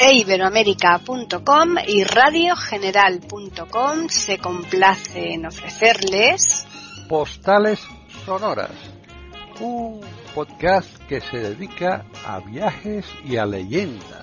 iberoamerica.com y radiogeneral.com se complace en ofrecerles Postales Sonoras, un podcast que se dedica a viajes y a leyendas.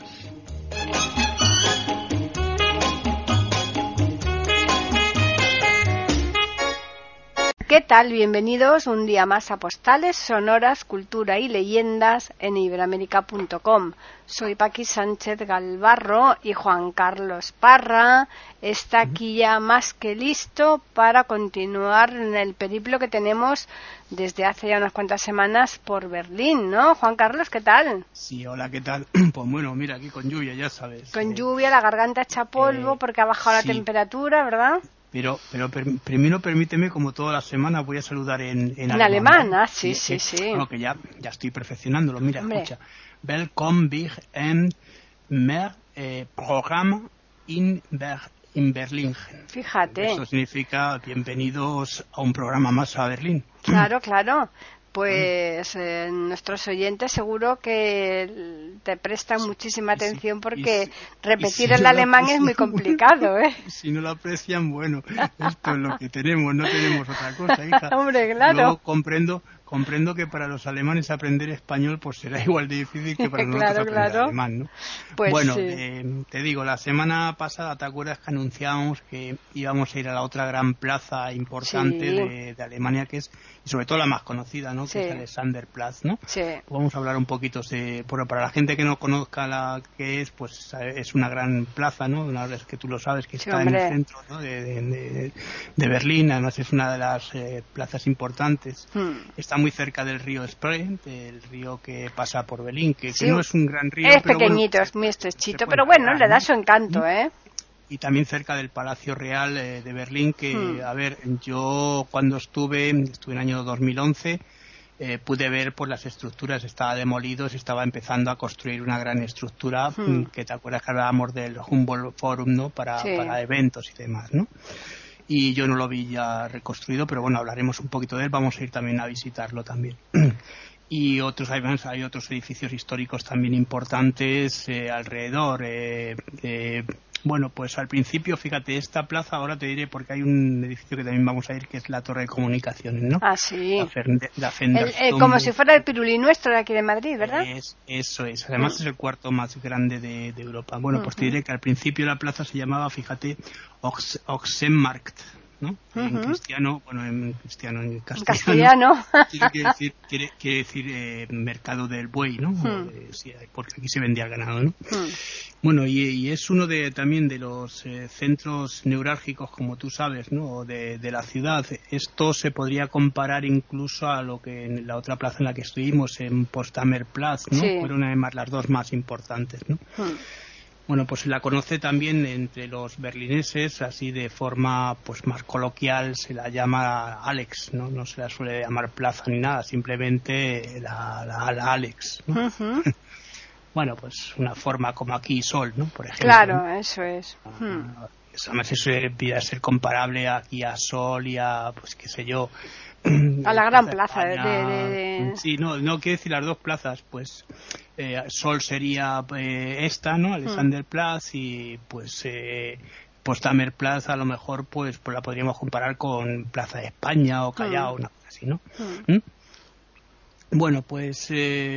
¿Qué tal? Bienvenidos un día más a Postales Sonoras, Cultura y Leyendas en iberoamerica.com. Soy Paqui Sánchez Galvarro y Juan Carlos Parra está aquí ya más que listo para continuar en el periplo que tenemos desde hace ya unas cuantas semanas por Berlín, ¿no? Juan Carlos, ¿qué tal? Sí, hola, ¿qué tal? Pues bueno, mira, aquí con lluvia, ya sabes. Con lluvia, la garganta hecha polvo porque ha bajado sí. la temperatura, ¿verdad? Pero primero permíteme, como todas las semanas, voy a saludar en alemán. Ah, sí. Bueno, que ya estoy perfeccionándolo. Mira, Hombre. Escucha. Willkommen in mehr Programm in Berlin. Fíjate. Eso significa bienvenidos a un programa más a Berlín. Claro. Pues nuestros oyentes seguro que te prestan muchísima atención porque repetir el alemán es muy complicado, ¿eh? Si no lo aprecian, bueno, esto es lo que tenemos, no tenemos otra cosa, hija. Hombre, claro. Luego comprendo que para los alemanes aprender español pues será igual de difícil que para nosotros aprender alemán, ¿no? Pues bueno, sí. te digo, la semana pasada, ¿te acuerdas que anunciábamos que íbamos a ir a la otra gran plaza importante de Alemania, que es, y sobre todo la más conocida, ¿no? Sí. Que es Alexanderplatz, ¿no? Sí. Vamos a hablar un poquito, para la gente que no conozca la que es, pues es una gran plaza, ¿no? Una vez que tú lo sabes, que está en el centro, ¿no? de Berlín, además es una de las plazas importantes. Está muy cerca del río Spree, del río que pasa por Berlín, que no es un gran río. Es pero pequeñito, bueno, es muy estrechito, pero bueno, le da su encanto, ¿eh? Y también cerca del Palacio Real de Berlín, que, a ver, yo cuando estuve en el año 2011, pude ver pues las estructuras, estaba demolido, se estaba empezando a construir una gran estructura, que te acuerdas que hablábamos del Humboldt Forum, ¿no? Para eventos y demás, ¿no? Y yo no lo vi ya reconstruido, pero bueno, hablaremos un poquito de él, vamos a ir también a visitarlo también. Y hay otros edificios históricos también importantes alrededor. Bueno, pues al principio, fíjate, esta plaza, ahora te diré, porque hay un edificio que también vamos a ir, que es la Torre de Comunicaciones, ¿no? Ah, sí. Como si fuera el Pirulí nuestro de aquí de Madrid, ¿verdad? Eso es. Además es el cuarto más grande de Europa. Bueno, pues te diré que al principio la plaza se llamaba, fíjate, Ochsenmarkt, ¿no? En castellano quiere decir mercado del buey, ¿no? Porque aquí se vendía el ganado, ¿no? Bueno, y es uno también de los centros neurálgicos, como tú sabes, ¿no? De la ciudad. Esto se podría comparar incluso a lo que en la otra plaza en la que estuvimos, en Potsdamer Platz, ¿no? Sí. Fueron además las dos más importantes, ¿no? Bueno, pues se la conoce también entre los berlineses, así de forma pues más coloquial, se la llama Alex, ¿no? No se la suele llamar plaza ni nada, simplemente la Alex, ¿no? Bueno, pues una forma como aquí Sol, ¿no? Por ejemplo. Claro, ¿no? eso es. Además eso debería ser comparable aquí a Sol y a, pues qué sé yo, a la gran plaza Sí, no quiero decir las dos plazas, pues Sol sería esta, ¿no? Alexanderplatz, y pues Potsdamer Platz a lo mejor pues la podríamos comparar con Plaza de España o Callao, una cosa así, ¿no? Bueno, pues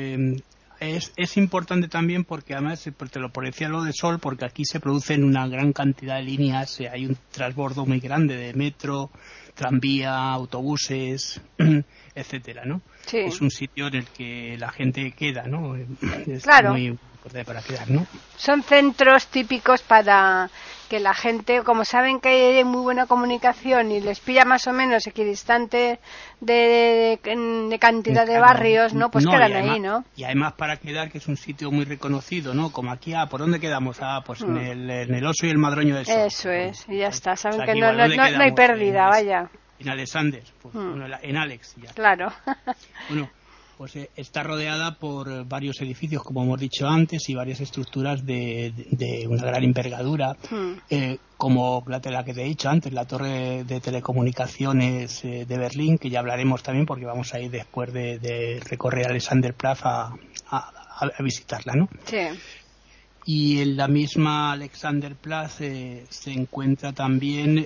es importante también porque además te lo decía lo de Sol, porque aquí se producen una gran cantidad de líneas, hay un transbordo muy grande de metro, tranvía, autobuses, etcétera, ¿no? Sí. Es un sitio en el que la gente queda, ¿no? Es claro. muy importante para quedar, ¿no? Son centros típicos para que la gente, como saben que hay muy buena comunicación y les pilla más o menos equidistante de cantidad de barrios, ¿no? Pues quedan además, ahí, ¿no? Y además para quedar, que es un sitio muy reconocido, ¿no? Como aquí, ¿por dónde quedamos? Pues en el Oso y el Madroño del Sol. Eso es, y ya está. Saben o sea, que no hay pérdida, vaya. En Alexander, pues, bueno, en Alex, ya. Claro. Bueno, pues está rodeada por varios edificios, como hemos dicho antes, y varias estructuras de una gran envergadura, como la que te he dicho antes, la torre de telecomunicaciones de Berlín, que ya hablaremos también porque vamos a ir después de recorrer Alexanderplatz a visitarla, ¿no? Sí. Y en la misma Alexanderplatz se encuentra también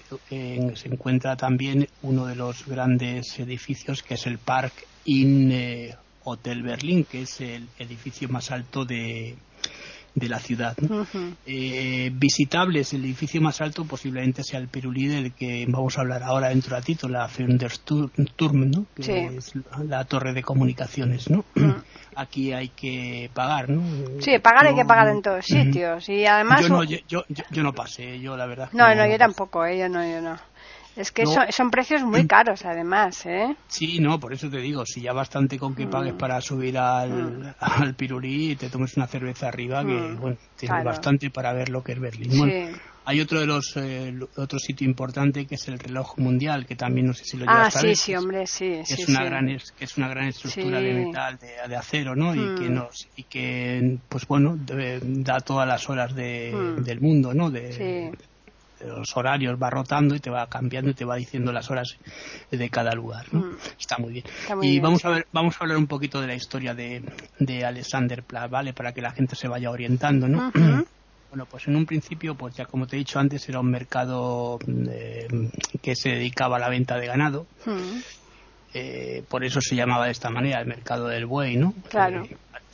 uno de los grandes edificios, que es el Park Inn Hotel Berlín, que es el edificio más alto de la ciudad, ¿no? Uh-huh. Visitables, el edificio más alto posiblemente sea el Pirulí, del que vamos a hablar ahora dentro de ratito, la Fernsehturm, ¿no? Que sí. es la torre de comunicaciones, ¿no? Uh-huh. Aquí hay que pagar, ¿no? Sí, pagar hay que pagar en todos sitios. Y además yo no pasé, yo la verdad. No, yo tampoco, yo no. Es que son precios muy caros, además, ¿eh? Sí, no, por eso te digo, si ya bastante con que pagues para subir al Pirulí y te tomes una cerveza arriba, que bueno, tienes bastante para ver lo que es Berlín. Sí. Bueno, hay otro de los otro sitio importante, que es el reloj mundial, que también no sé si lo llevas a ver. Sí, hombre, sí. Es una gran estructura de metal, de acero, ¿no? Y que pues bueno, da todas las horas del mundo, ¿no? Los horarios, va rotando y te va cambiando y te va diciendo las horas de cada lugar, ¿no? Está muy bien. Vamos a hablar un poquito de la historia de Alexanderplatz, ¿vale? Para que la gente se vaya orientando, ¿no? Uh-huh. Bueno, pues en un principio, pues ya como te he dicho antes, era un mercado que se dedicaba a la venta de ganado. Uh-huh. Por eso se llamaba de esta manera, el mercado del buey, ¿no? Claro.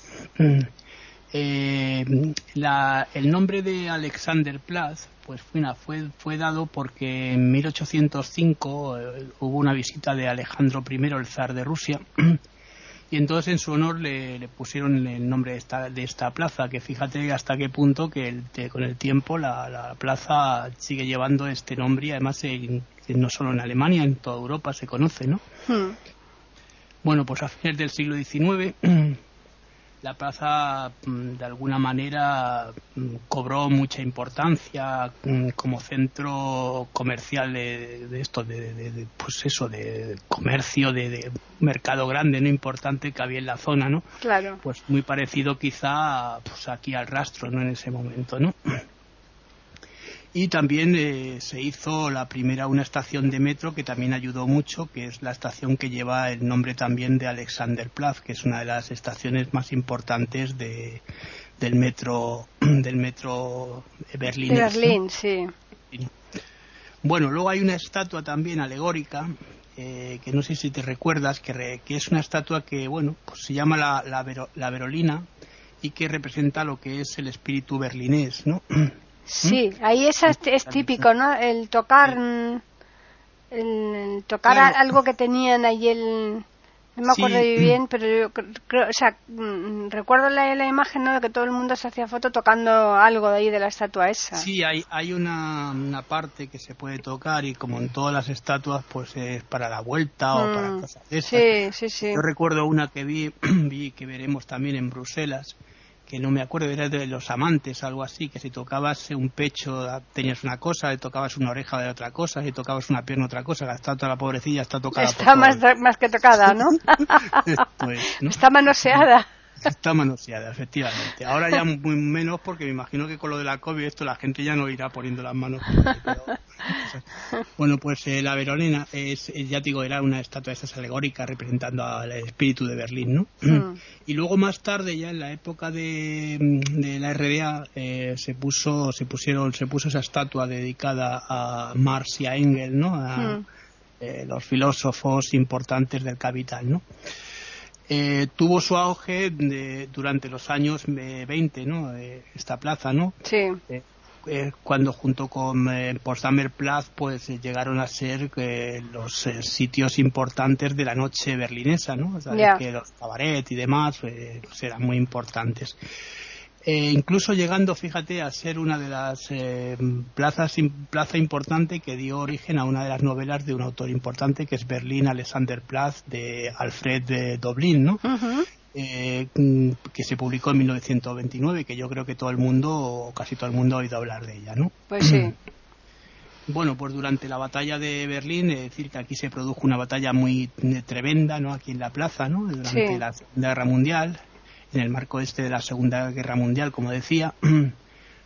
El nombre de Alexanderplatz pues fue dado porque en 1805 hubo una visita de Alejandro I, el zar de Rusia, y entonces en su honor le pusieron el nombre de esta plaza, que fíjate hasta qué punto que con el tiempo la plaza sigue llevando este nombre, y además no solo en Alemania, en toda Europa se conoce, ¿no? Bueno, pues a fines del siglo XIX la plaza de alguna manera cobró mucha importancia como centro comercial de comercio, de mercado grande, no importante, que había en la zona, ¿no? Claro. Pues muy parecido quizá pues aquí al Rastro, ¿no? En ese momento, ¿no? Y también se hizo una estación de metro que también ayudó mucho, que es la estación que lleva el nombre también de Alexanderplatz, que es una de las estaciones más importantes del metro berlinés. De Berlín, ¿no? Sí. Bueno, luego hay una estatua también alegórica, que no sé si te recuerdas, que es una estatua que, bueno, pues se llama la Berolina, y que representa lo que es el espíritu berlinés, ¿no? Sí, ahí es típico, ¿no? El tocar claro. Algo que tenían ahí no me acuerdo bien, pero yo creo, o sea, recuerdo la imagen, ¿no? De que todo el mundo se hacía foto tocando algo de ahí de la estatua esa. Sí, hay una parte que se puede tocar, y como en todas las estatuas, pues es para la vuelta o para cosas de esas. Sí. Yo recuerdo una que vi que veremos también en Bruselas, que no me acuerdo, era de los amantes, algo así, que si tocabas un pecho tenías una cosa, si tocabas una oreja de otra cosa, si tocabas una pierna otra cosa. La estatua, la pobrecilla, está tocada. Está más que tocada, ¿no? ¿no? Está manoseada. Está manoseada, efectivamente. Ahora ya muy menos, porque me imagino que con lo de la COVID la gente ya no irá poniendo las manos. Bueno, pues la Berolina ya te digo, era una estatua de esas alegóricas representando al espíritu de Berlín, ¿no? Y luego más tarde, ya en la época de la RDA, se puso esa estatua dedicada a Marx y a Engels, ¿no? A los filósofos importantes del capital, ¿no? Tuvo su auge durante los años 20, ¿no? Esta plaza, ¿no? Sí. Cuando junto con Potsdamer Platz pues llegaron a ser los sitios importantes de la noche berlinesa, ¿no? O sea, que los cabaret y demás pues eran muy importantes. Incluso llegando, fíjate, a ser una de las plaza importante que dio origen a una de las novelas de un autor importante, que es Berlín Alexanderplatz, de Alfred Doblin, ¿no? Uh-huh. Que se publicó en 1929, que yo creo que todo el mundo, o casi todo el mundo, ha oído hablar de ella, ¿no? Pues sí. Bueno, pues durante la batalla de Berlín, es decir, que aquí se produjo una batalla muy tremenda, ¿no? Aquí en la plaza, ¿no? Durante la Segunda Guerra Mundial, en el marco de la Segunda Guerra Mundial, como decía,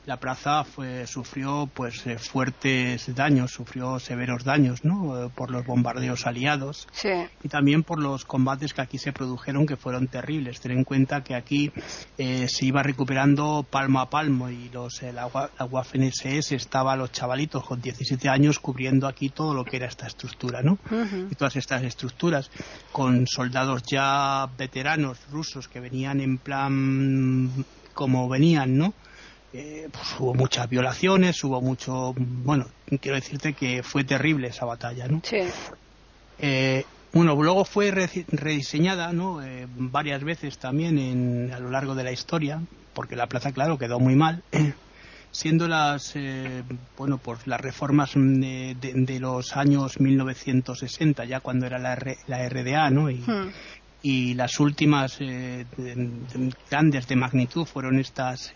la plaza sufrió pues fuertes daños, sufrió severos daños, ¿no? Por los bombardeos aliados, sí, y también por los combates que aquí se produjeron, que fueron terribles. Ten en cuenta que aquí se iba recuperando palmo a palmo, y la Waffen-SS estaba, los chavalitos con 17 años cubriendo aquí todo lo que era esta estructura, ¿no? uh-huh. Y todas estas estructuras con soldados ya veteranos rusos que venían en plan como venían, ¿no? Pues hubo muchas violaciones, hubo mucho... Bueno, quiero decirte que fue terrible esa batalla, ¿no? Sí. Bueno, luego fue rediseñada, ¿no? Varias veces también a lo largo de la historia, porque la plaza, claro, quedó muy mal, siendo las reformas de los años 1960, ya cuando era la RDA, ¿no? Y las últimas grandes de magnitud fueron estas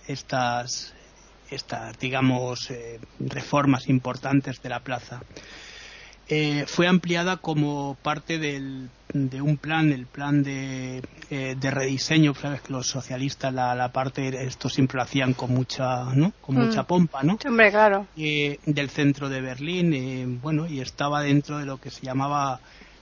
digamos, reformas importantes de la plaza. Fue ampliada como parte de un plan, el plan de rediseño. Sabes que los socialistas la parte, esto siempre lo hacían con mucha, ¿no? Con mucha pompa, ¿no? Hombre, claro. Del centro de Berlín, y estaba dentro de lo que se llamaba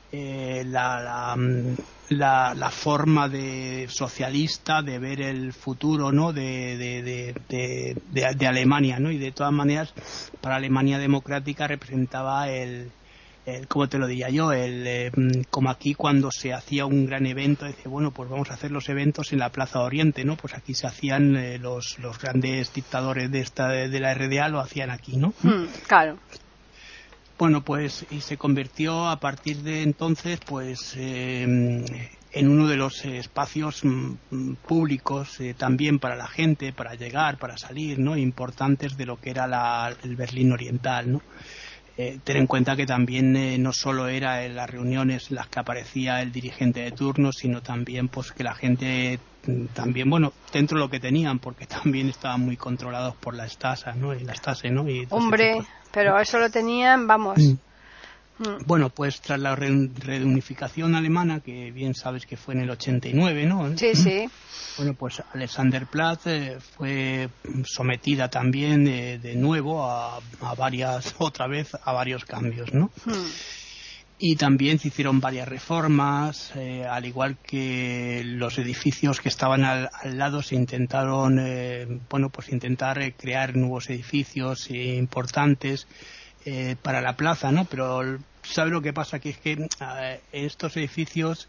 la forma de socialista de ver el futuro, ¿no? de Alemania, ¿no? Y de todas maneras, para Alemania democrática representaba ¿cómo te lo diría yo? Como aquí cuando se hacía un gran evento, dice, bueno, pues vamos a hacer los eventos en la Plaza Oriente, ¿no? Pues aquí se hacían los grandes dictadores de la RDA, lo hacían aquí, ¿no? Claro. Bueno, pues y se convirtió a partir de entonces pues en uno de los espacios públicos también para la gente, para llegar, para salir, ¿no? Importantes de lo que era el Berlín Oriental, ¿no? Ten en cuenta que también no solo era en las reuniones en las que aparecía el dirigente de turno, sino también pues que la gente también, bueno, dentro de lo que tenían, porque también estaban muy controlados por la Stasi, ¿no? Y la Stasi, ¿no? Y hombre, pero eso lo tenían, vamos. Bueno, pues tras la reunificación alemana, que bien sabes que fue en el 89, ¿no? Sí, sí. Bueno, pues Alexanderplatz fue sometida también de nuevo a varios cambios, ¿no? Y también se hicieron varias reformas, al igual que los edificios que estaban al lado se intentaron, intentar crear nuevos edificios importantes para la plaza, ¿no? Pero ¿sabes lo que pasa? Que es que estos edificios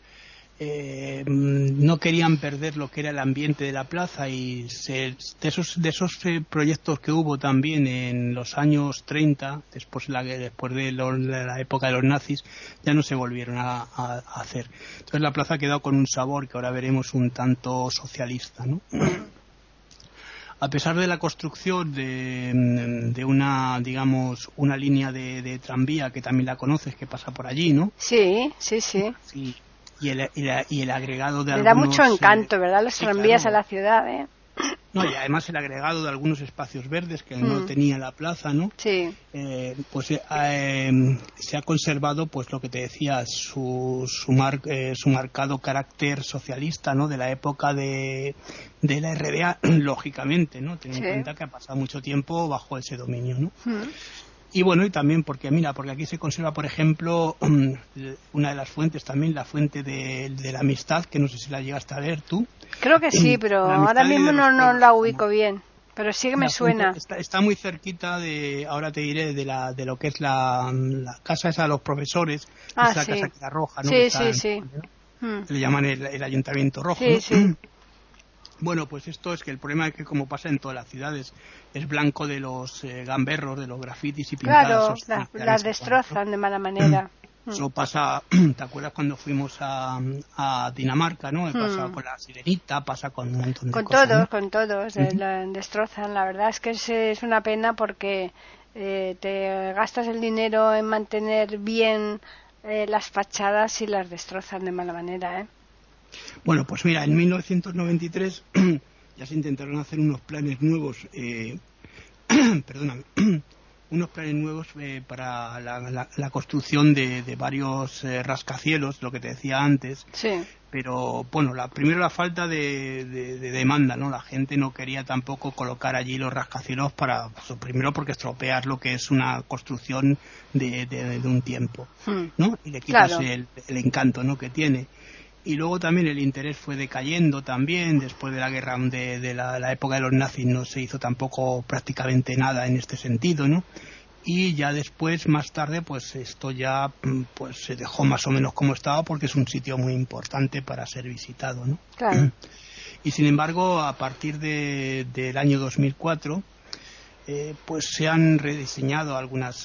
no querían perder lo que era el ambiente de la plaza, y de esos proyectos que hubo también en los años 30, después de la época de los nazis, ya no se volvieron a hacer. Entonces la plaza ha quedado con un sabor que ahora veremos un tanto socialista, ¿no? A pesar de la construcción de una, digamos, una línea de tranvía, que también la conoces, que pasa por allí, ¿no? Sí. Sí. Y el agregado de le da algunos... mucho encanto, ¿verdad? Los tranvías, claro. A la ciudad, ¿eh? No, y además el agregado de algunos espacios verdes que no tenía la plaza, ¿no? Sí. Se ha conservado, pues lo que te decía, su marcado carácter socialista, ¿no? De la época de la RDA, lógicamente, ¿no? Ten en cuenta que ha pasado mucho tiempo bajo ese dominio, ¿no? Y bueno, y también porque aquí se conserva, por ejemplo, una de las fuentes también, la fuente de la amistad, que no sé si la llegaste a ver tú. Creo que sí, pero ahora mismo no la ubico bien. Pero sí que me suena. Está muy cerquita ahora te diré, de lo que es la casa esa de los profesores, esa casa que era roja, ¿no? Sí. ¿no? Le llaman el ayuntamiento rojo, sí, ¿no? Sí. Bueno, pues esto es que el problema es que, como pasa en todas las ciudades, es blanco de los gamberros, de los grafitis y pintadas. Claro, las destrozan, ¿no? De mala manera. Eso pasa, ¿te acuerdas cuando fuimos a Dinamarca, no? Pasa con la Sirenita, pasa con un montón de cosas. Con todos, la destrozan. La verdad es que es una pena porque te gastas el dinero en mantener bien las fachadas y las destrozan de mala manera, ¿eh? Bueno, pues mira, en 1993 ya se intentaron hacer unos planes nuevos, perdóname, unos planes nuevos para la construcción de varios rascacielos, lo que te decía antes. Sí. Pero bueno, primero la falta de demanda, ¿no? La gente no quería tampoco colocar allí los rascacielos primero porque estropear lo que es una construcción de un tiempo, ¿no? Y le quitas el encanto, ¿no?, que tiene. Y luego también el interés fue decayendo también, después de la guerra de la época de los nazis no se hizo tampoco prácticamente nada en este sentido, ¿no? Y ya después, más tarde, pues esto ya pues se dejó más o menos como estaba, porque es un sitio muy importante para ser visitado, ¿no? Claro. Y sin embargo, a partir del año 2004, pues se han rediseñado algunos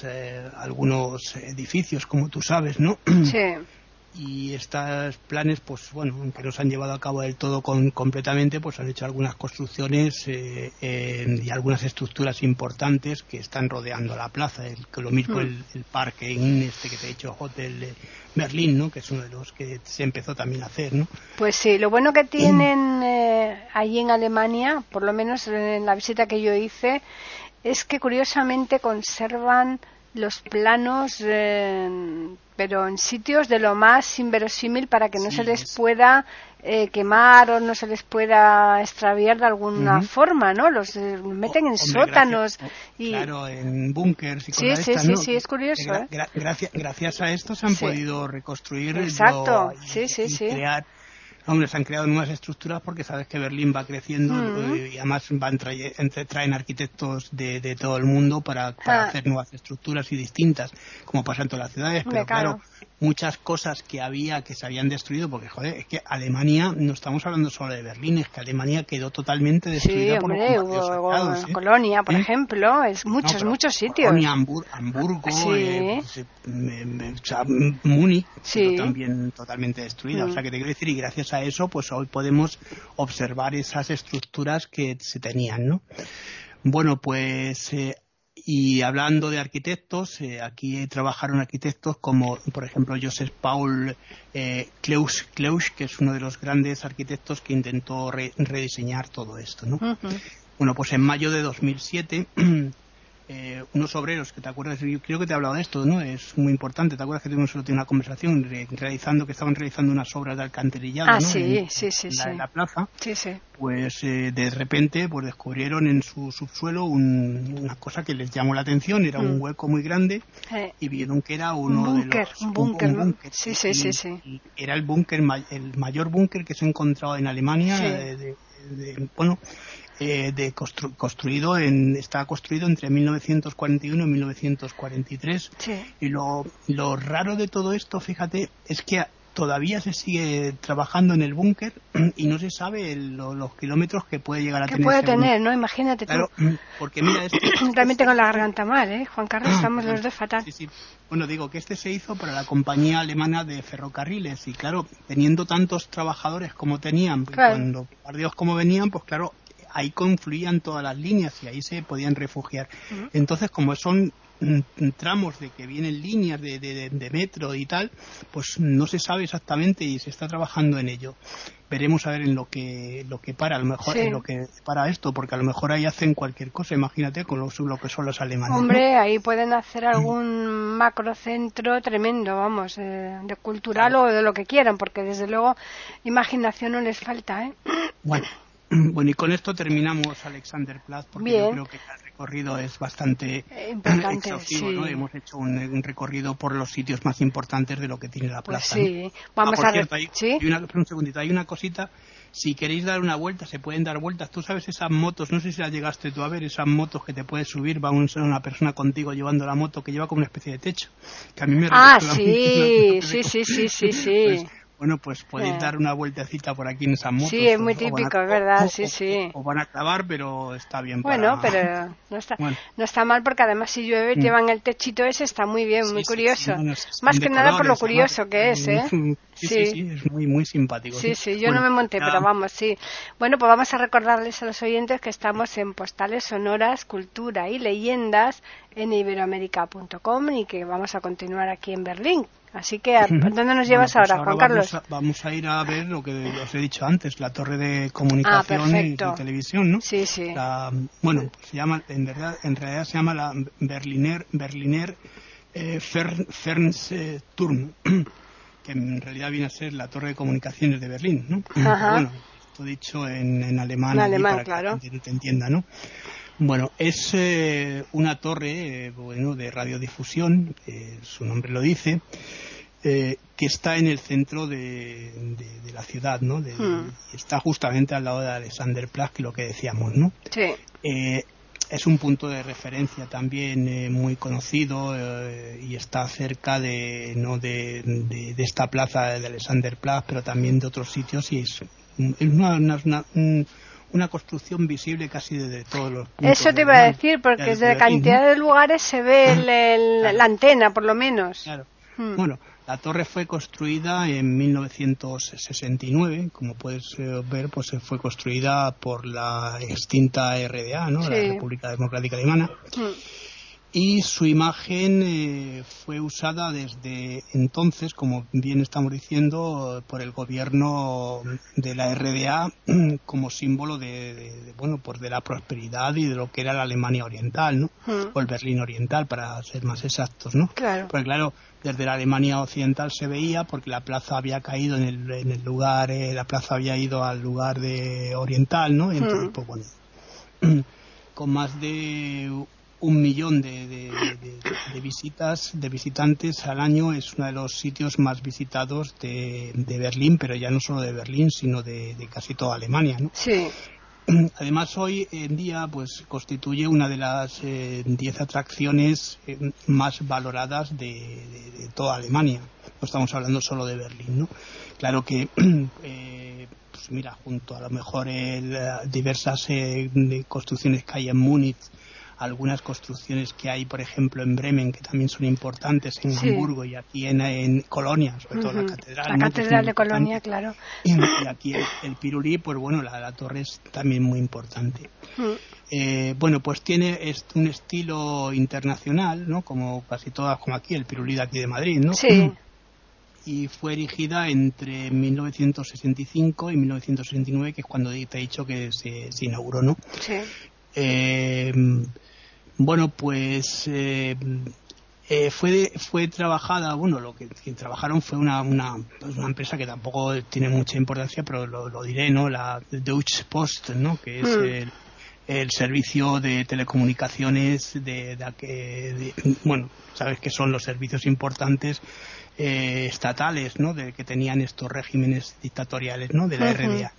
edificios, como tú sabes, ¿no? Sí. Y estos planes, pues bueno, aunque no se han llevado a cabo del todo completamente, pues han hecho algunas construcciones y algunas estructuras importantes que están rodeando la plaza. Lo mismo el parque que te he dicho, Hotel Berlín, ¿no?, que es uno de los que se empezó también a hacer, ¿no? Pues sí, lo bueno que tienen allí en Alemania, por lo menos en la visita que yo hice, es que curiosamente conservan los planos, pero en sitios de lo más inverosímil, para que no se les pueda quemar o no se les pueda extraviar de alguna forma, ¿no? Los meten en sótanos. Claro, en búnkers y cosas estas, ¿no? Sí, es curioso. Gracias a esto se han podido reconstruir. Exacto, y crear. Hombre, se han creado nuevas estructuras porque sabes que Berlín va creciendo y además traen arquitectos de todo el mundo para hacer nuevas estructuras y distintas, como pasa en todas las ciudades. Pero claro, muchas cosas que se habían destruido, porque joder, es que Alemania, no estamos hablando solo de Berlín, es que Alemania quedó totalmente destruida por los bombardeos aliados, Colonia, por ejemplo, muchos sitios. Colonia, Hamburgo, Múnich, quedó también totalmente destruida. O sea, que te quiero decir, y gracias a eso, pues hoy podemos observar esas estructuras que se tenían, ¿no? Bueno, pues y hablando de arquitectos, aquí trabajaron arquitectos como, por ejemplo, Joseph Paul Kleusch, que es uno de los grandes arquitectos que intentó rediseñar todo esto, ¿no? Bueno, pues en mayo de 2007 unos obreros, que te acuerdas, yo creo que te he hablado de esto, ¿no? Es muy importante, ¿te acuerdas que tuvimos una conversación que estaban realizando unas obras de alcantarillado, ¿no? En la plaza. Sí. Pues de repente pues descubrieron en su subsuelo una cosa que les llamó la atención, era un hueco muy grande y vieron que era un búnker. Sí. Y era el mayor búnker que se ha encontrado en Alemania, está construido entre 1941 y 1943. Y lo raro de todo esto, fíjate, es que todavía se sigue trabajando en el búnker y no se sabe los kilómetros que puede llegar a tener. Que puede tener, ¿no? Imagínate tú. Claro, porque mira, también tengo la garganta mal, Juan Carlos, estamos los dos fatal. Sí. Bueno, digo que se hizo para la compañía alemana de ferrocarriles y claro, teniendo tantos trabajadores como tenían, cuando bombardeos como venían, pues claro, ahí confluían todas las líneas y ahí se podían refugiar. Entonces, como son tramos de que vienen líneas de metro y tal, pues no se sabe exactamente y se está trabajando en ello. Veremos a ver en lo que para, a lo mejor en lo que para esto, porque a lo mejor ahí hacen cualquier cosa, imagínate con lo que son los alemanes. Hombre, ¿no? Ahí pueden hacer algún macrocentro tremendo, vamos, de cultural o de lo que quieran, porque desde luego imaginación no les falta, Bueno, y con esto terminamos Alexanderplatz, porque yo creo que el recorrido es bastante exhaustivo, ¿no? Hemos hecho un recorrido por los sitios más importantes de lo que tiene la plaza. Pues sí, ¿no? vamos por cierto, un segundito, hay una cosita, si queréis dar una vuelta, se pueden dar vueltas. Tú sabes esas motos, no sé si las llegaste tú a ver, esas motos que te puedes subir, va una persona contigo llevando la moto que lleva como una especie de techo, que a mí me sí. Bueno, pues podéis dar una vueltecita por aquí en esas motos. Sí, es muy típico, es verdad, sí. O van a clavar, pero está bien. Bueno, pero no está mal, porque además si llueve llevan el techito ese, está muy bien, muy curioso. Más que nada por lo curioso que es, Sí, es muy, muy simpático. Sí, yo no me monté, pero vamos, sí. Bueno, pues vamos a recordarles a los oyentes que estamos en Postales Sonoras, Cultura y Leyendas en iberoamerica.com y que vamos a continuar aquí en Berlín. Así que, ¿dónde nos llevas pues ahora, Juan Carlos? Vamos a ir a ver lo que os he dicho antes, la torre de comunicación y de televisión, ¿no? Sí, sí. Pues se llama, en realidad se llama la Berliner Fernsehturm, que en realidad viene a ser la torre de comunicaciones de Berlín, ¿no? Bueno, esto dicho en alemán, para claro, que te entienda, ¿no? Bueno, es una torre de radiodifusión, su nombre lo dice, que está en el centro de la ciudad, ¿no? Está justamente al lado de Alexanderplatz, que es lo que decíamos, ¿no? Sí. Es un punto de referencia también muy conocido y está cerca de esta plaza de Alexanderplatz, pero también de otros sitios, y es una construcción visible casi desde todos los puntos. Eso te iba a decir, porque desde la cantidad de lugares se ve la antena, por lo menos. Claro. Bueno, la torre fue construida en 1969, como puedes ver, pues fue construida por la extinta RDA, ¿no? Sí. La República Democrática Alemana. Y su imagen fue usada desde entonces, como bien estamos diciendo, por el gobierno de la RDA como símbolo de la prosperidad y de lo que era la Alemania Oriental, ¿no? O el Berlín Oriental, para ser más exactos, ¿no? Claro. Porque claro, desde la Alemania Occidental se veía, porque la plaza había caído en el lugar, la plaza había ido al lugar de oriental, ¿no? Entonces, pues bueno, con más de 1 millón de visitantes al año, es uno de los sitios más visitados de Berlín, pero ya no solo de Berlín, sino de casi toda Alemania, ¿no? Sí. Además, hoy en día pues constituye una de las 10 atracciones más valoradas de toda Alemania. No estamos hablando solo de Berlín, ¿no? Claro que pues mira, junto a lo mejor diversas construcciones que hay en Múnich, algunas construcciones que hay, por ejemplo, en Bremen, que también son importantes, en Hamburgo y aquí en Colonia, sobre todo la catedral. La catedral de Colonia, claro. Y aquí el Pirulí, pues bueno, la torre es también muy importante. Bueno, pues tiene un estilo internacional, ¿no? Como casi todas, como aquí, el Pirulí de aquí de Madrid, ¿no? Sí. Y fue erigida entre 1965 y 1969, que es cuando te he dicho que se inauguró, ¿no? Sí. Bueno, pues fue trabajada, bueno, lo que trabajaron fue una empresa que tampoco tiene mucha importancia, pero lo diré, ¿no? La Deutsche Post, ¿no? Que es el servicio de telecomunicaciones bueno, sabes que son los servicios importantes estatales, ¿no? Que tenían estos regímenes dictatoriales, ¿no? De la RDA.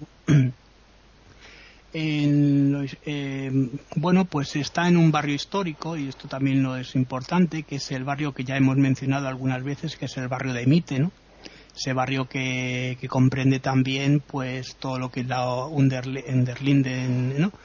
Bueno, pues está en un barrio histórico, y esto también lo es importante, que es el barrio que ya hemos mencionado algunas veces, que es el barrio de Mitte, ¿no? Ese barrio que comprende también pues todo lo que es la Unterlinden, ¿no?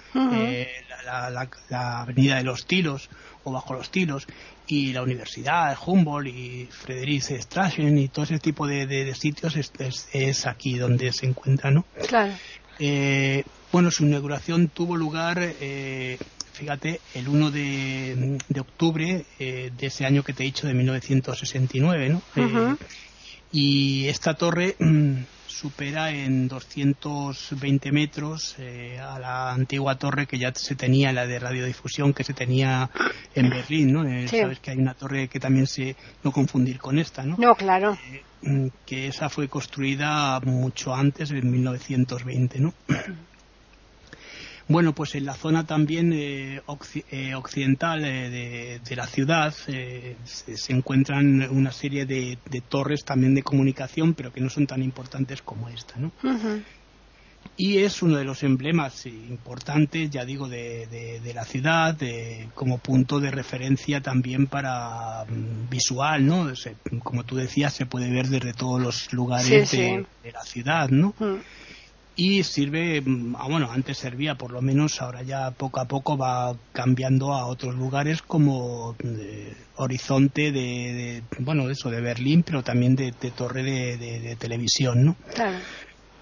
La avenida de los Tilos o bajo los Tilos, y la universidad, Humboldt y Friedrichstraßen y todo ese tipo de sitios es aquí donde se encuentra, ¿no? Claro. Bueno, su inauguración tuvo lugar, fíjate, el 1 de octubre de ese año que te he dicho, de 1969, ¿no? Y esta torre supera en 220 metros a la antigua torre que ya se tenía, la de radiodifusión que se tenía en Berlín, ¿no? Sí. Sabes que hay una torre que también no confundir con esta, ¿no? No, claro. Que esa fue construida mucho antes, en 1920, ¿no? Bueno, pues en la zona también occidental de la ciudad se encuentran una serie de torres también de comunicación, pero que no son tan importantes como esta, ¿no? Y es uno de los emblemas importantes, ya digo, de la ciudad, como punto de referencia también para visual, ¿no? Como tú decías, se puede ver desde todos los lugares de la ciudad, ¿no? Y sirve, bueno, antes servía por lo menos, ahora ya poco a poco va cambiando a otros lugares como horizonte bueno, eso de Berlín, pero también de torre de televisión, ¿no? Claro.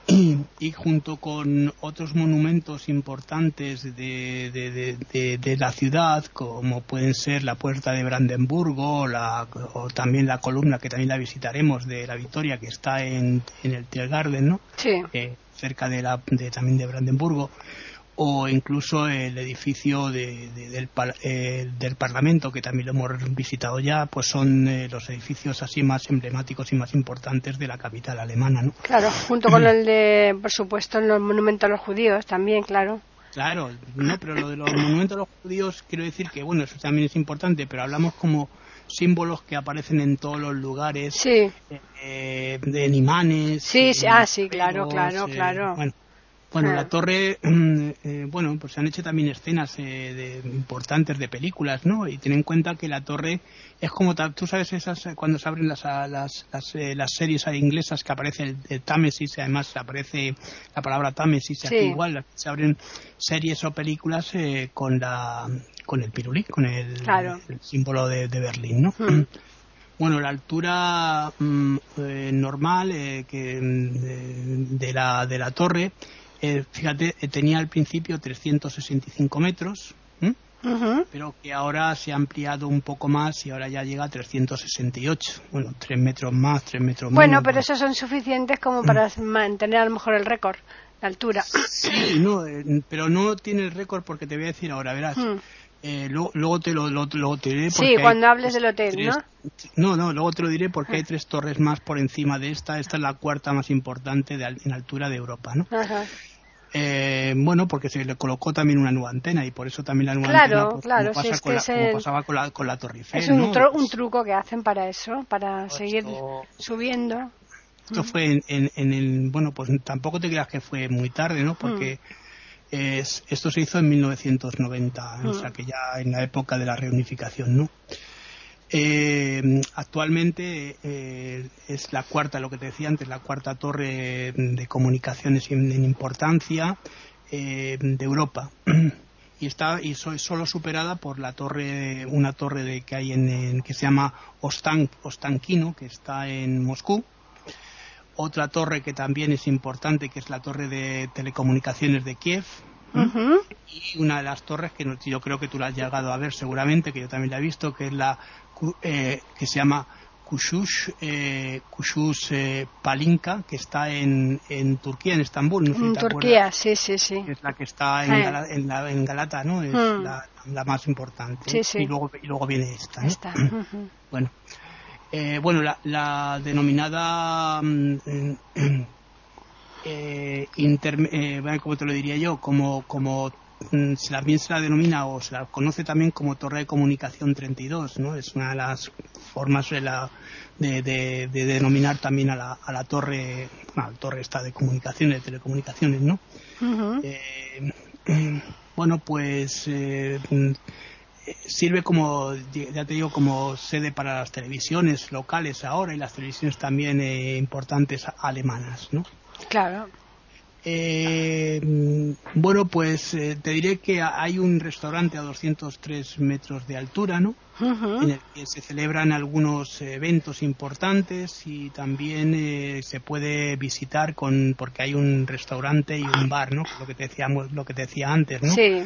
y junto con otros monumentos importantes de la ciudad, como pueden ser la Puerta de Brandenburgo o también la columna, que también la visitaremos, de la Victoria, que está en el Tiergarten, ¿no? Sí. Cerca también de Brandenburgo, o incluso el edificio del Parlamento, que también lo hemos visitado ya, pues son los edificios así más emblemáticos y más importantes de la capital alemana, ¿no? Claro, junto con el de, por supuesto, los monumentos a los judíos también, claro. Claro, no, pero lo de los monumentos a los judíos, quiero decir que, bueno, eso también es importante, pero hablamos como símbolos que aparecen en todos los lugares, sí. De imanes. Sí, sí, claro. Bueno, la torre, pues se han hecho también escenas importantes de películas, ¿no? Y ten en cuenta que la torre es como, tú sabes, cuando se abren las series inglesas, que aparece el Támesis, además aparece la palabra Támesis, sí. Aquí igual se abren series o películas con el pirulí, con el símbolo de Berlín, ¿no? Bueno, la altura normal de la torre, fíjate, tenía al principio 365 metros, pero que ahora se ha ampliado un poco más y ahora ya llega a 368. Bueno, 3 metros más, 3 metros menos. Bueno, pero esos son suficientes como para mantener a lo mejor el récord, la altura. Sí, no, pero no tiene el récord, porque te voy a decir ahora, verás. Luego te lo diré. Sí, cuando hables del hotel, ¿no? No, luego te lo diré, porque hay 3 torres más por encima de esta. Esta es la cuarta más importante en altura de Europa, ¿no? Ajá. Bueno, porque se le colocó también una nueva antena, y por eso también la nueva antena, pues, claro, como pasaba con la Torre Eiffel, es un truco que hacen para eso, para seguir subiendo. Esto fue en el, bueno, pues tampoco te creas que fue muy tarde, ¿no? Porque esto se hizo en 1990, o sea que ya en la época de la reunificación, ¿no? Actualmente es la cuarta, lo que te decía antes, la cuarta torre de comunicaciones en importancia de Europa, y solo superada por una torre que hay que se llama Ostankino, que está en Moscú. Otra torre que también es importante, que es la torre de telecomunicaciones de Kiev. Y una de las torres que yo creo que tú la has llegado a ver seguramente, que yo también la he visto, que es la que se llama Kuşuz Palinka, que está en Turquía, en Estambul, no sé si te Turquía, acuerdas. Sí. Es la que está en Galata, ¿no? Es la más importante. Sí. Y luego viene esta, ¿no? Bueno, la denominada ¿cómo te lo diría yo? Como también se la denomina, o se la conoce también como Torre de Comunicación 32, ¿no? Es una de las formas de denominar también a la torre, la torre esta de telecomunicaciones, ¿no? Bueno, pues sirve como, ya te digo, como sede para las televisiones locales ahora, y las televisiones también importantes alemanas, ¿no? Claro. Bueno, pues te diré que hay un restaurante a 203 metros de altura, ¿no? En el que se celebran algunos eventos importantes, y también se puede visitar porque hay un restaurante y un bar, ¿no? Lo que te decía antes, ¿no? Sí.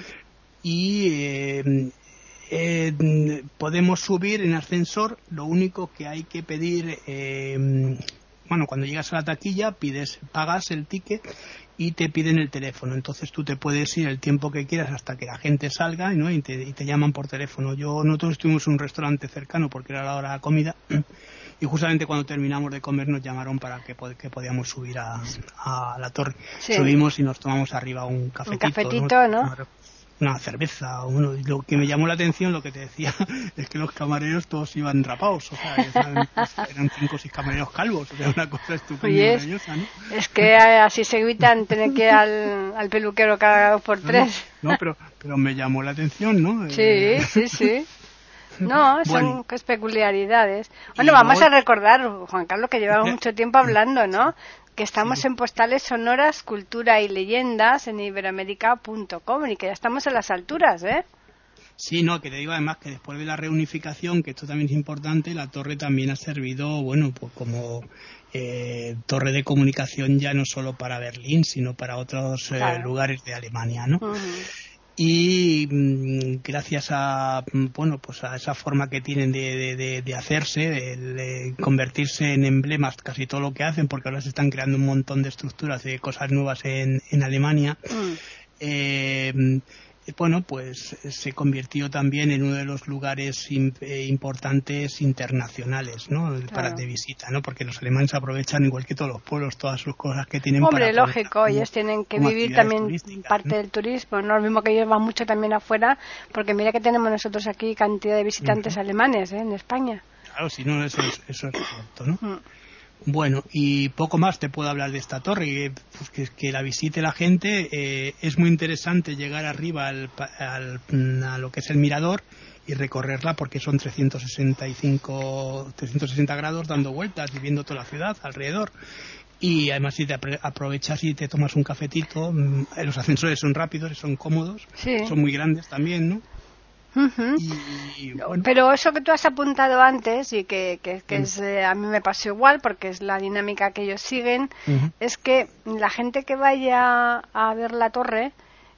Y podemos subir en ascensor. Lo único que hay que pedir, cuando llegas a la taquilla, pagas el ticket y te piden el teléfono. Entonces tú te puedes ir el tiempo que quieras hasta que la gente salga, ¿no? y te llaman por teléfono. Nosotros estuvimos en un restaurante cercano porque era la hora de la comida, y justamente cuando terminamos de comer nos llamaron para que podíamos subir a la torre. Sí. Subimos y nos tomamos arriba un cafetito, ¿no? Una cerveza. Bueno, lo que me llamó la atención, lo que te decía, es que los camareros todos iban rapados, o sea, eran 5 o 6 camareros calvos, o sea, una cosa estupenda y maravillosa, ¿no? Es que así se evitan tener que ir al peluquero cada 2 por 3. No, pero me llamó la atención, ¿no? Sí. No, son peculiaridades. Bueno, vamos a recordar, Juan Carlos, que llevamos mucho tiempo hablando, ¿no? Que estamos en Postales Sonoras, Cultura y Leyendas en Iberoamérica.com, y que ya estamos en las alturas, ¿eh? Sí, no, que te digo además que después de la reunificación, que esto también es importante, la torre también ha servido, bueno, pues como torre de comunicación ya no solo para Berlín, sino para otros lugares de Alemania, ¿no? Uh-huh. Y gracias a, bueno, pues a esa forma que tienen de hacerse, de convertirse en emblemas casi todo lo que hacen, porque ahora se están creando un montón de estructuras de cosas nuevas en Alemania. Bueno, pues se convirtió también en uno de los lugares importantes internacionales, ¿no? Claro. Para de visita, ¿no? Porque los alemanes aprovechan, igual que todos los pueblos, todas sus cosas que tienen. Hombre, lógico, ellos tienen que vivir también parte, ¿no?, del turismo, ¿no? Lo mismo que ellos van mucho también afuera, porque mira que tenemos nosotros aquí cantidad de visitantes alemanes, en España. Claro, si no, eso es cierto, ¿no? Bueno, y poco más te puedo hablar de esta torre, pues que la visite la gente. Es muy interesante llegar arriba a lo que es el mirador y recorrerla, porque son 360 grados dando vueltas y viendo toda la ciudad alrededor. Y además si te aprovechas y te tomas un cafetito, los ascensores son rápidos y son cómodos, sí. Son muy grandes también, ¿no? Uh-huh. Bueno. Pero eso que tú has apuntado antes y que es, a mí me pasó igual, porque es la dinámica que ellos siguen, es que la gente que vaya a ver la torre,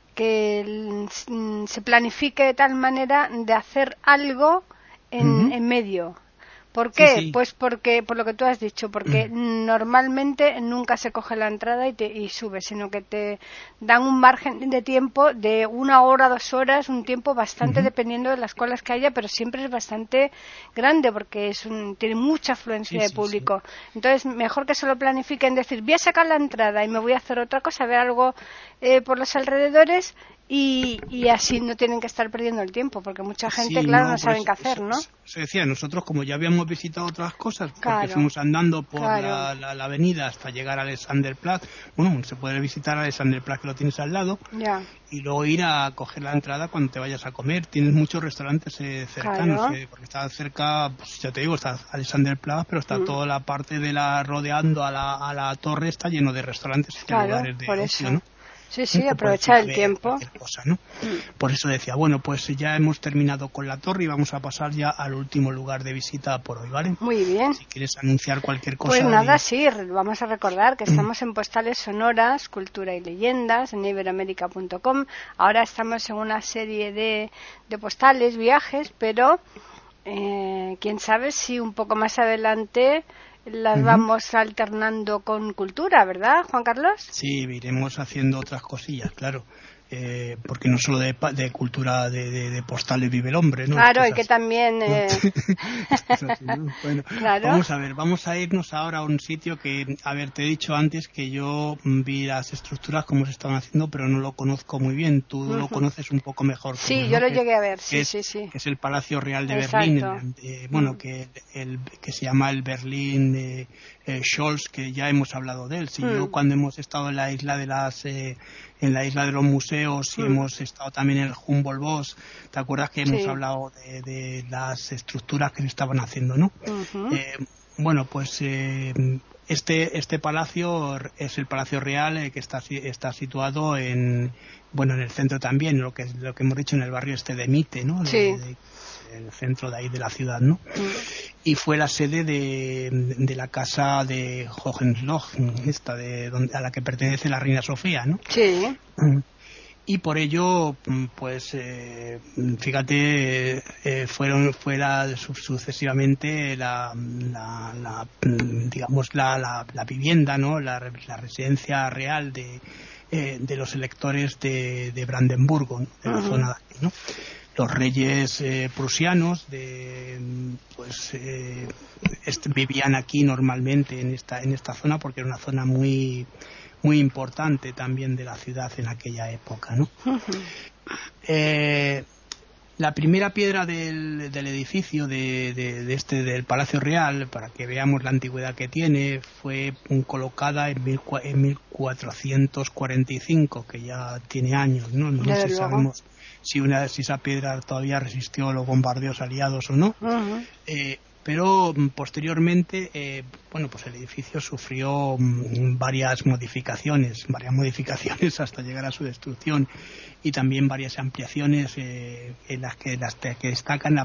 que se planifique de tal manera de hacer algo en medio. ¿Por qué? Sí, sí. Pues porque, por lo que tú has dicho, porque normalmente nunca se coge la entrada y sube, sino que te dan un margen de tiempo de 1 hora, 2 horas, un tiempo bastante dependiendo de las colas que haya, pero siempre es bastante grande porque tiene mucha afluencia de público. Sí. Entonces, mejor que se lo planifiquen, decir, voy a sacar la entrada y me voy a hacer otra cosa, ver algo por los alrededores. Y así no tienen que estar perdiendo el tiempo, porque mucha gente, sí, claro, no saben qué hacer, ¿no? Se decía, nosotros como ya habíamos visitado otras cosas, porque fuimos andando por la avenida hasta llegar a Alexanderplatz, bueno, se puede visitar Alexanderplatz, que lo tienes al lado, y luego ir a coger la entrada cuando te vayas a comer. Tienes muchos restaurantes cercanos, porque está cerca, pues ya te digo, está Alexanderplatz, pero está toda la parte de rodeando a la torre, está lleno de restaurantes y lugares de ocio, ¿no? Sí, sí, aprovechar el tiempo. Cosa, ¿no? Por eso decía, bueno, pues ya hemos terminado con la torre y vamos a pasar ya al último lugar de visita por hoy, ¿vale? Muy bien. Si quieres anunciar cualquier cosa. Pues nada, sí, vamos a recordar que estamos en Postales Sonoras, Cultura y Leyendas, en iberoamerica.com. Ahora estamos en una serie de postales, viajes, pero quién sabe si un poco más adelante las vamos alternando con cultura, ¿verdad, Juan Carlos? Sí, iremos haciendo otras cosillas, claro. Porque no solo de cultura de postales vive el hombre, ¿no? Claro, y que también... así, ¿no? Bueno, claro. Vamos a irnos ahora a un sitio que, a ver, te he dicho antes que yo vi las estructuras como se estaban haciendo, pero no lo conozco muy bien. Tú lo conoces un poco mejor. Sí, ¿no? yo lo llegué a ver, sí. Que es el Palacio Real de Berlín, que se llama el Berlín Scholz, que ya hemos hablado de él. Si yo cuando hemos estado en la isla de los museos y hemos estado también en el Humboldt-Bosch, ¿te acuerdas que hemos hablado de las estructuras que se estaban haciendo, no? Bueno, pues este palacio es el Palacio Real, que está situado en el centro también, lo que hemos dicho, en el barrio de Mitte, ¿no? El centro de ahí de la ciudad, ¿no? Y fue la sede de la casa de Hohenlohe, a la que pertenece la reina Sofía, ¿no? Sí. Y por ello, pues, fíjate, fuera sucesivamente la vivienda, ¿no? La residencia real de los electores de Brandenburgo, ¿no? De la zona de aquí, ¿no? Los reyes prusianos vivían aquí normalmente en esta zona, porque era una zona muy muy importante también de la ciudad en aquella época, ¿no? La primera piedra del edificio del Palacio Real, para que veamos la antigüedad que tiene, fue colocada en 1445, que ya tiene años, ¿no? No sé, sabemos si esa piedra todavía resistió los bombardeos aliados o no. pero posteriormente pues el edificio sufrió varias modificaciones hasta llegar a su destrucción, y también varias ampliaciones en las que destacan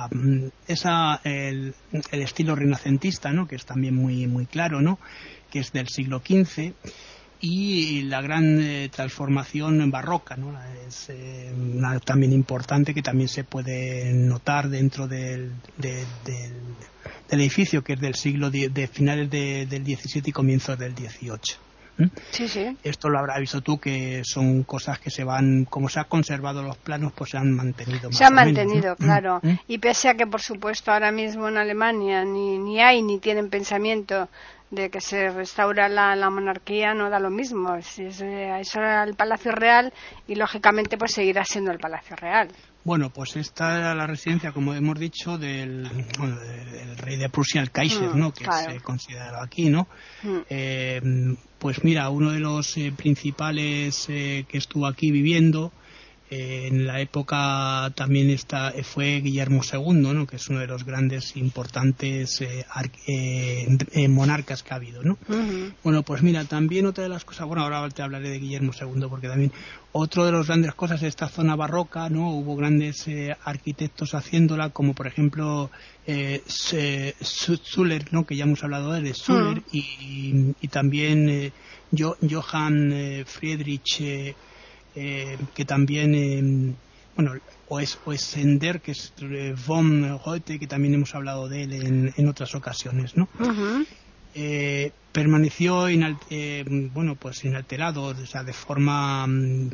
el estilo renacentista, ¿no? Que es también muy muy claro, ¿no? Que es del siglo XV, y la gran transformación barroca, ¿no? Es también importante, que también se puede notar dentro del edificio, que es del siglo de finales del XVII y comienzos del XVIII. Sí, sí. Esto lo habrás visto tú, que son cosas que se van, como se han conservado los planos, pues se han mantenido más. Se han mantenido, ¿no? Claro. Y pese a que, por supuesto, ahora mismo en Alemania ni hay ni tienen pensamiento de que se restaura la monarquía, no da lo mismo. Eso era el Palacio Real y, lógicamente, pues seguirá siendo el Palacio Real. Bueno, pues esta era la residencia, como hemos dicho, del rey de Prusia, el Kaiser, ¿no? Que claro. se considera aquí, ¿no? Pues mira, uno de los principales que estuvo aquí viviendo en la época también fue Guillermo II, ¿no? Que es uno de los grandes importantes monarcas que ha habido, ¿no? Bueno, pues mira, también otra de las cosas, bueno, ahora te hablaré de Guillermo II, porque también otro de los grandes cosas es esta zona barroca, ¿no? Hubo grandes arquitectos haciéndola, como por ejemplo Schüler, ¿no? Que ya hemos hablado de él, Schüler, y también Johann Friedrich, que también, o es Sender, que es von Goethe, que también hemos hablado de él en otras ocasiones, ¿no? Permaneció inalterado, o sea, de forma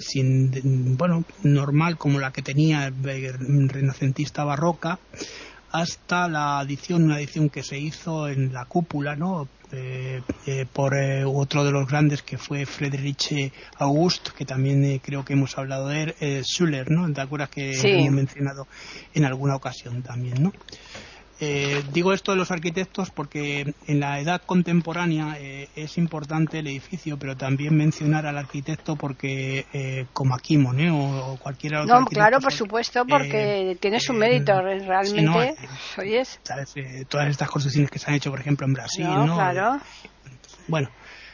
normal, como la que tenía el renacentista barroca, hasta una edición que se hizo en la cúpula, ¿no? Por otro de los grandes, que fue Friedrich August, que también creo que hemos hablado de él, Schüler, ¿no? ¿Te acuerdas que sí. hemos mencionado en alguna ocasión también, ¿no? Digo esto de los arquitectos porque en la edad contemporánea es importante el edificio, pero también mencionar al arquitecto, porque como Akimon o cualquiera otro arquitecto, claro, por supuesto, porque tiene su mérito realmente. ¿Oyes? ¿Sabes? Todas estas construcciones que se han hecho, por ejemplo, en Brasil, ¿no? Claro. Bueno,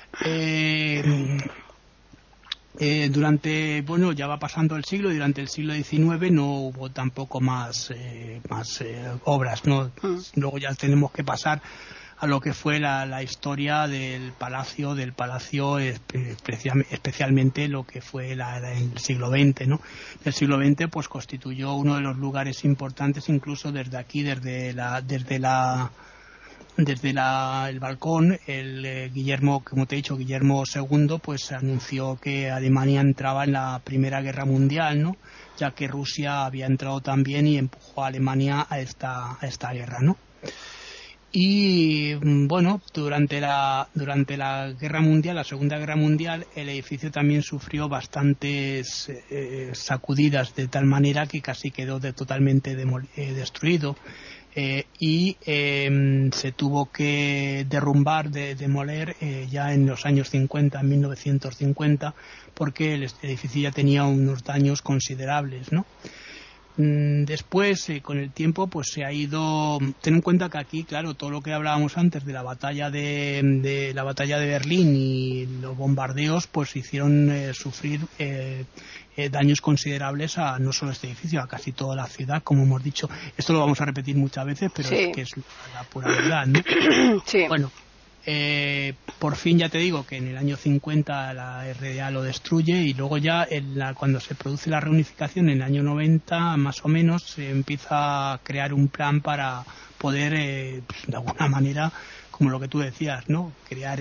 ya va pasando el siglo, y durante el siglo XIX no hubo tampoco más obras, ¿no? Luego ya tenemos que pasar a lo que fue la historia del palacio, especialmente lo que fue en el siglo XX, ¿no? El siglo XX pues constituyó uno de los lugares importantes, incluso desde aquí, desde el balcón, Guillermo, como te he dicho, Guillermo II, pues anunció que Alemania entraba en la Primera Guerra Mundial, ¿no? Ya que Rusia había entrado también y empujó a Alemania a esta guerra, ¿no? Y bueno, durante la Guerra Mundial, la Segunda Guerra Mundial, el edificio también sufrió bastantes sacudidas, de tal manera que casi quedó totalmente destruido. Y se tuvo que derrumbar, demoler ya en los años 50, en 1950, porque el edificio ya tenía unos daños considerables, ¿no? Después, con el tiempo, pues se ha ido. Ten en cuenta que aquí, claro, todo lo que hablábamos antes de la batalla de Berlín y los bombardeos, pues hicieron sufrir daños considerables a no solo este edificio, a casi toda la ciudad, como hemos dicho. Esto lo vamos a repetir muchas veces, pero sí. Es que es la pura verdad, ¿no? Sí. Bueno, por fin, ya te digo que en el año 50 la RDA lo destruye, y luego ya cuando se produce la reunificación en el año 90 más o menos, se empieza a crear un plan para poder de alguna manera, como lo que tú decías, ¿no? Crear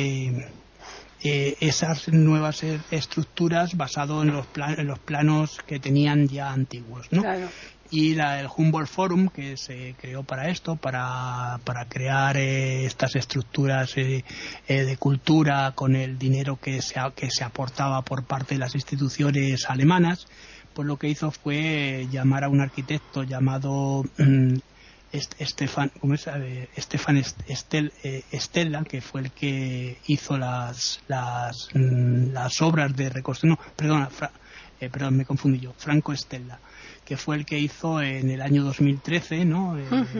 esas nuevas estructuras basado en los planos que tenían ya antiguos, ¿no? Claro. Y el Humboldt Forum, que se creó para esto, para crear estas estructuras de cultura con el dinero que se aportaba por parte de las instituciones alemanas, pues lo que hizo fue llamar a un arquitecto llamado Stefan Stella, que fue el que hizo las obras de reconstrucción. No, perdón, me confundí yo. Franco Stella, que fue el que hizo en el año 2013, ¿no?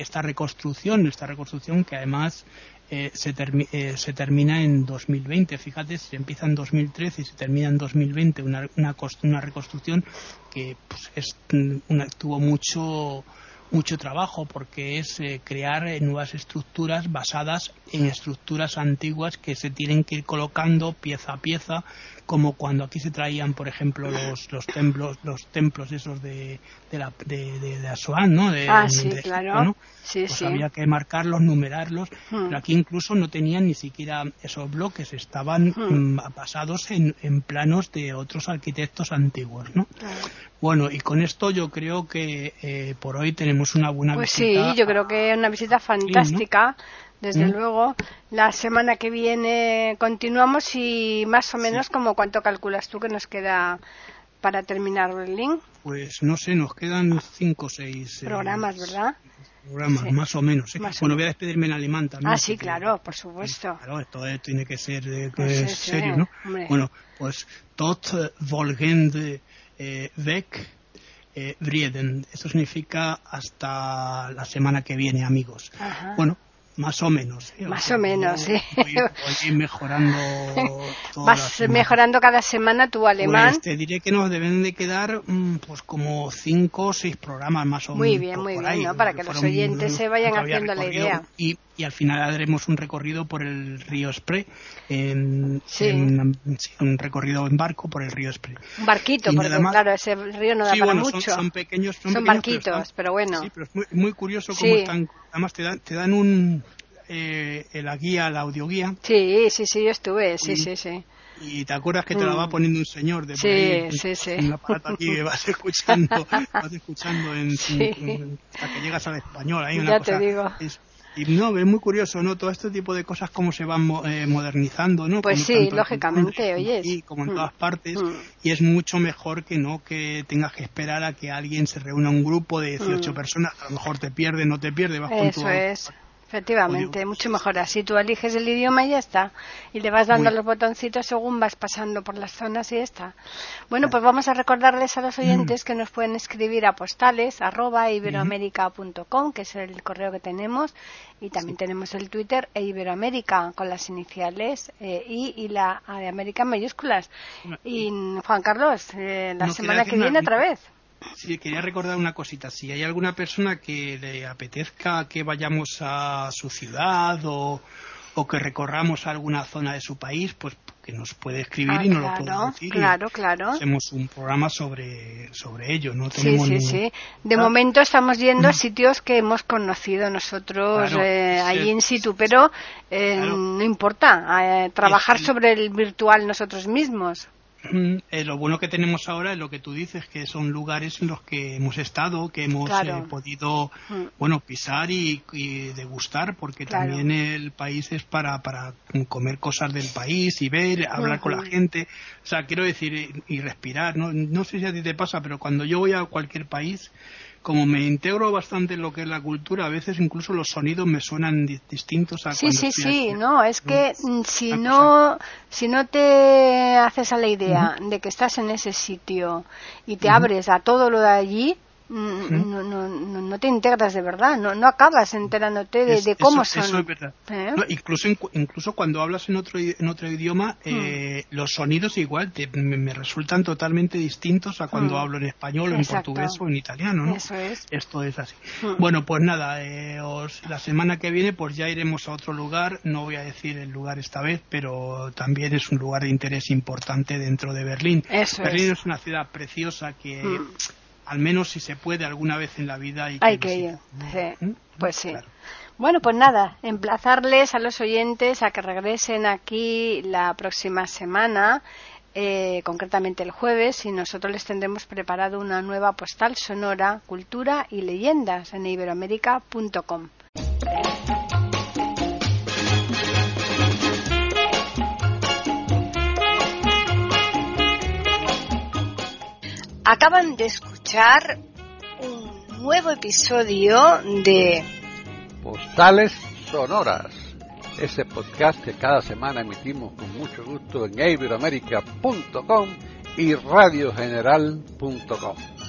esta reconstrucción que además se termina en 2020. Fíjate, se empieza en 2013 y se termina en 2020 una reconstrucción que pues, tuvo mucho trabajo, porque es crear nuevas estructuras basadas en estructuras antiguas que se tienen que ir colocando pieza a pieza, como cuando aquí se traían, por ejemplo, los templos esos de Asuán, ¿no? Sí, claro. ¿no? Sí, pues sí. había que marcarlos, numerarlos, pero aquí incluso no tenían ni siquiera esos bloques, estaban basados en planos de otros arquitectos antiguos, ¿no? Claro. Bueno, y con esto yo creo que por hoy tenemos una buena visita. Sí, yo creo que una visita fantástica, ¿no? Desde luego. La semana que viene continuamos y más o menos, como ¿cuánto calculas tú que nos queda para terminar Berlín? Pues no sé, nos quedan 5 o 6 programas, ¿verdad? Programas, sí. Más o menos. Bueno, voy a despedirme en alemán también. Sí, claro, por supuesto. Claro, esto tiene que ser sí, serio, ¿no? Hombre. Bueno, pues tot volgende weg Vrieden. Eso significa hasta la semana que viene, amigos. Ajá. Bueno, más o menos. Más o menos, sí. Voy mejorando. Vas mejorando cada semana tu alemán. Pues te diré que nos deben de quedar pues como 5 o 6 programas más o menos. Muy bien, ¿no? Para que los oyentes se vayan haciendo la idea. Y al final haremos un recorrido por el río Spree, un recorrido en barco por el río Spree. Un barquito, porque claro, ese río no da para mucho. Son pequeños, son barquitos, pero bueno. Sí, pero es muy curioso cómo están. Además te dan la guía, la audioguía. Sí, yo estuve, sí. Y te acuerdas que te la va poniendo un señor de por ahí, un aparato aquí que vas escuchando hasta que llegas al español. Hay una ya cosa, te digo. Y no, es muy curioso, ¿no? Todo este tipo de cosas cómo se van modernizando, ¿no? Pues como sí, lógicamente, oyes. Y como en todas partes, y es mucho mejor que tengas que esperar a que alguien se reúna un grupo de 18 personas, a lo mejor te pierde, no te pierde, vas con tu... Eso es. Efectivamente, mucho mejor así. Tú eliges el idioma y ya está. Y le vas dando los botoncitos según vas pasando por las zonas y ya está. Bueno, pues vamos a recordarles a los oyentes que nos pueden escribir a postales@iberoamerica.com, que es el correo que tenemos. Y también tenemos el Twitter Iberoamérica con las iniciales I y la A de América en mayúsculas. Y Juan Carlos, la semana que viene otra vez. Sí, quería recordar una cosita. Si hay alguna persona que le apetezca que vayamos a su ciudad o que recorramos alguna zona de su país, pues que nos puede escribir y nos lo puede decir. Claro. Hacemos un programa sobre ello. No sí. De momento estamos yendo a sitios que hemos conocido nosotros allí in situ, pero no importa trabajar sobre el virtual nosotros mismos. Lo bueno que tenemos ahora es lo que tú dices, que son lugares en los que hemos estado, que hemos podido pisar y degustar, porque también el país es para comer cosas del país y ver, hablar con la gente, o sea, quiero decir, y respirar, no sé si a ti te pasa, pero cuando yo voy a cualquier país, como me integro bastante en lo que es la cultura, a veces incluso los sonidos me suenan distintos a cuando Sí, no, es que si no te haces a la idea de que estás en ese sitio y te abres a todo lo de allí, no te integras de verdad, no acabas enterándote de cómo son. Eso es verdad. No, incluso cuando hablas en otro idioma, los sonidos igual me resultan totalmente distintos a cuando hablo en español, o en portugués o en italiano, ¿no? Eso es. Esto es así. Bueno, pues nada, la semana que viene pues ya iremos a otro lugar, no voy a decir el lugar esta vez, pero también es un lugar de interés importante dentro de Berlín. Berlín es una ciudad preciosa que... al menos si se puede alguna vez en la vida hay que ir. Pues sí. Claro. Bueno, pues nada, emplazarles a los oyentes a que regresen aquí la próxima semana, concretamente el jueves, y nosotros les tendremos preparado una nueva postal sonora, cultura y leyendas en iberoamerica.com. Acaban de escuchar un nuevo episodio de Postales Sonoras, ese podcast que cada semana emitimos con mucho gusto en iberoamerica.com y radiogeneral.com.